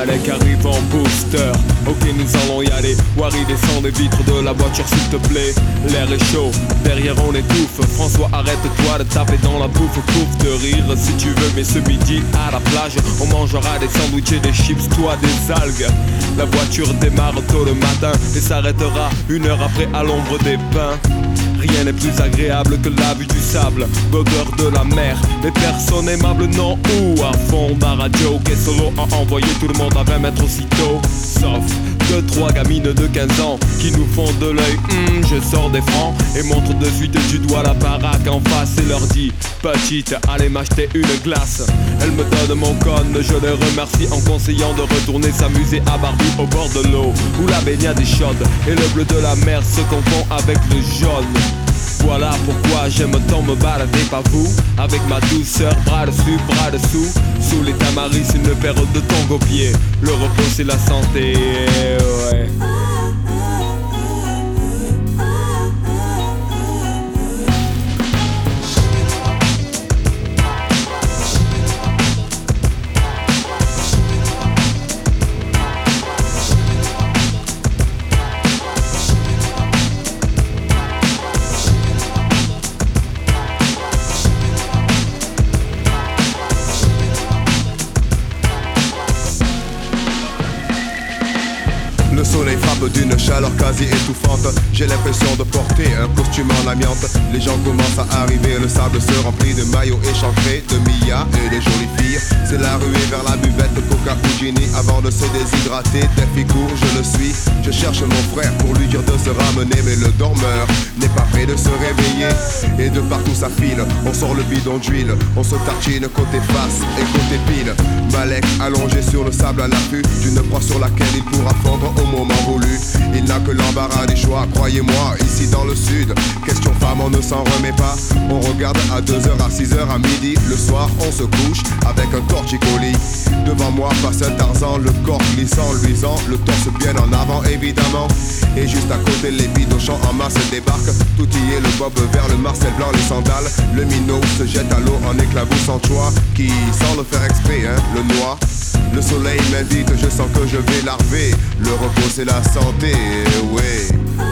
Malek arrive en booster. Ok, nous allons y aller. Wari descend les vitres de la voiture s'il te plaît. L'air est chaud, derrière on étouffe. François, arrête-toi de taper dans la bouffe. Pouf de rire si tu veux, mais ce midi à la plage on mangera des sandwichs et des chips, toi des algues. La voiture démarre tôt le matin et s'arrêtera 1 heure après à l'ombre des pins. Rien n'est plus agréable que la vue du sable, l'odeur de la mer, les personnes aimables, non. Ou à fond ma radio, qu'est solo a envoyé tout le monde à 20 mètres aussitôt. Sauf 2-3 gamines de 15 ans qui nous font de l'œil. Je sors des francs et montre de suite du doigt la baraque en face et leur dis: petite, allez m'acheter une glace. Elle me donne mon cône, je les remercie en conseillant de retourner s'amuser à Barbie au bord de l'eau, où la baignade est chaude et le bleu de la mer se confond avec le jaune. Voilà pourquoi j'aime tant me balader, pas vous. Avec ma douceur, bras dessus, bras dessous. Sous les tamaris, une paire de tongs aux pieds. Le repos c'est la santé, ouais. Le soleil frappe d'une chaleur quasi étouffante. J'ai l'impression de porter un costume en amiante. Les gens commencent à arriver, le sable se remplit de maillots échancrés, de Mia et de jolies filles. C'est la ruée vers la buvette, Coca ou Ginny avant de se déshydrater. Défi court, je le suis. Je cherche mon frère pour lui dire de se ramener, mais le dormeur n'est pas prêt de se réveiller. Et de partout ça file, on sort le bidon d'huile. On se tartine côté face et côté pile. Malek allongé sur le sable à l'affût d'une proie sur laquelle il pourra fondre au moment voulu. Il n'a que l'embarras des choix, croyez-moi, ici dans le sud. Question femme, on ne s'en remet pas. On regarde à 2h, à 6h, à midi. Le soir, on se couche avec un torticolis. Devant moi passe un Tarzan, le corps glissant, luisant, le torse bien en avant évidemment. Et juste à côté, les bidochons en masse débarquent. Tout y est, le bob vert, le marcel blanc, les sandales. Le minot se jette à l'eau en éclaboussant choix. Qui, sans le faire exprès, le noie. Le soleil m'invite, je sens que je vais larver. Le repos c'est la santé, ouais.